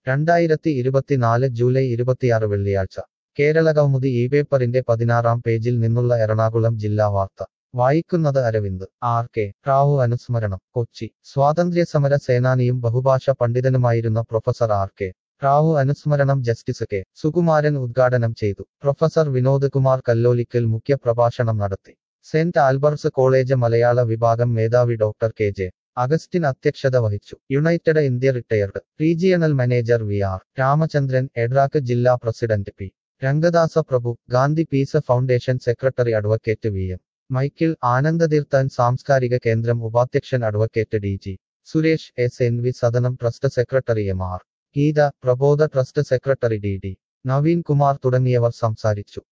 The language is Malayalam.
2024 ജൂലൈ 26 വെള്ളിയാഴ്ച കേരളകൗമുദി ഈ പേപ്പറിന്റെ 16-ാം പേജിൽ നിന്നുള്ള എറണാകുളം ജില്ലാ വാർത്ത വായിക്കുന്നത് അരവിന്ദ്. ആർ കെ റാവു അനുസ്മരണം. കൊച്ചി. സ്വാതന്ത്ര്യസമര സേനാനിയും ബഹുഭാഷ പണ്ഡിതനുമായിരുന്ന പ്രൊഫസർ ആർ കെ റാവു അനുസ്മരണം ജസ്റ്റിസ് കെ സുകുമാരൻ ഉദ്ഘാടനം ചെയ്തു. പ്രൊഫസർ വിനോദ് കുമാർ കല്ലോലിക്കൽ മുഖ്യ പ്രഭാഷണം നടത്തി. സെന്റ് ആൽബർട്ട്സ് കോളേജ് മലയാള വിഭാഗം മേധാവി ഡോക്ടർ കെ ജെ അഗസ്റ്റിൻ അധ്യക്ഷത വഹിച്ചു. United India retired regional manager V R Ramachandran, EDRAC ജില്ലാ president P Rangadasa Prabhu, Gandhi peace foundation secretary advocate V M Michael, Anandatheerthan സാംസ്കാരിക കേന്ദ്രം ഉപാധ്യക്ഷൻ advocate D G Suresh, S N V Sadanam trust secretary M R Geetha, Prabodha trust secretary D D Naveen Kumar തുടങ്ങിയവർ സംസാരിച്ചു.